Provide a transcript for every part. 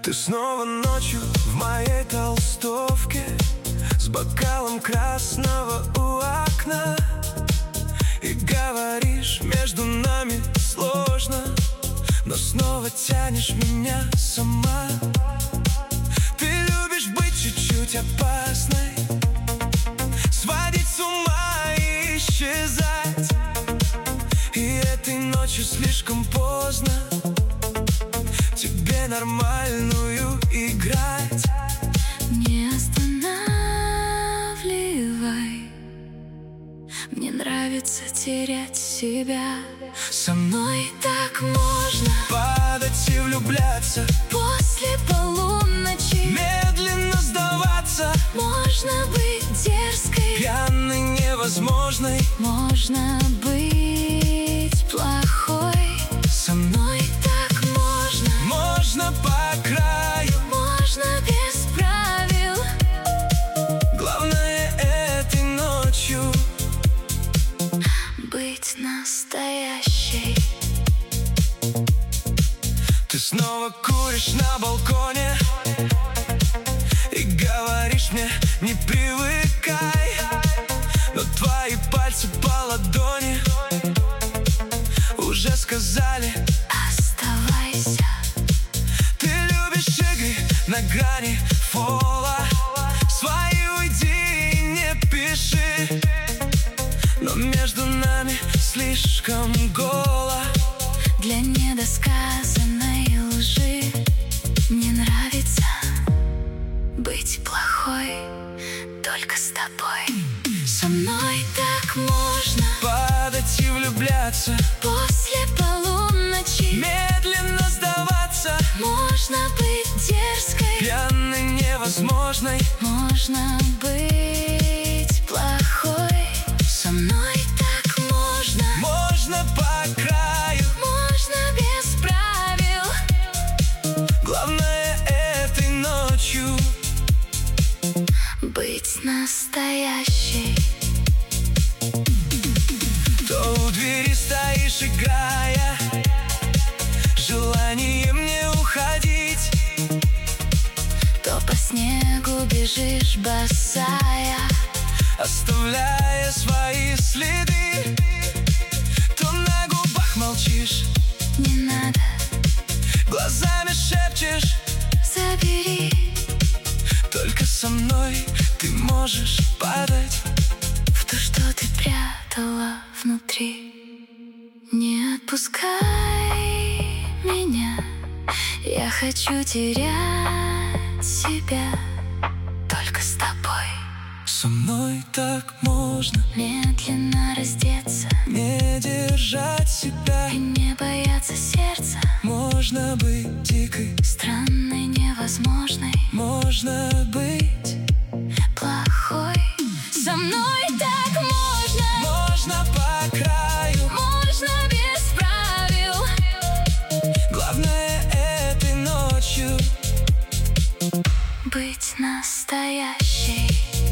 Ты снова ночью в моей толстовке, с бокалом красного у окна, и говоришь, между нами сложно, но снова тянешь меня сама. Ты любишь быть чуть-чуть опасной, сводить с ума и исчезать. И этой ночью слишком поздно тебе нормальную играть. Не останавливай, мне нравится терять себя. Со мной так можно падать и влюбляться, после полуночи медленно сдаваться. можно быть дерзкой, пьяной, невозможной, можно быть плохой. Со мной так можно, можно по краю, можно без правил. главное этой ночью быть настоящей. Ты снова куришь на балконе и говоришь мне, не привыкай, но твои пальцы по ладони уже сказали: Оставайся. ты любишь игры на грани фола, свои уйди и не пиши, но между нами слишком голо Для недосказанной лжи мне нравится быть плохой только с тобой. Со мной так можно падать и влюбляться, после полуночи медленно сдаваться. можно быть дерзкой, Пьяной, невозможной, можно быть плохой. Со мной так можно, можно по краю, можно без правил. главное этой ночью Быть настоящей. то у двери стоишь, играя желанием не уходить, То по снегу бежишь босая, оставляя свои следы, то на губах молчишь, не надо, глазами шепчешь: забери. только со мной ты можешь падать. В то, что ты прятала внутри. Не отпускай меня, я хочу терять себя только с тобой. Со мной так можно Медленно раздеться не держать себя, и не бояться сердца, можно быть дикой, странной, невозможной, можно быть плохой. Со мной так можно, можно по краю, можно без правил. главное этой ночью Быть настоящей.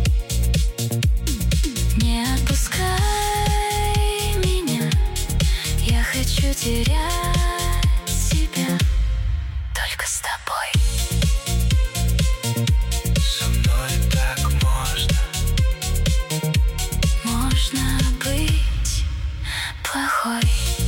Не отпускай меня, я хочу терять себя только с тобой. со мной так можно. Можно быть плохой.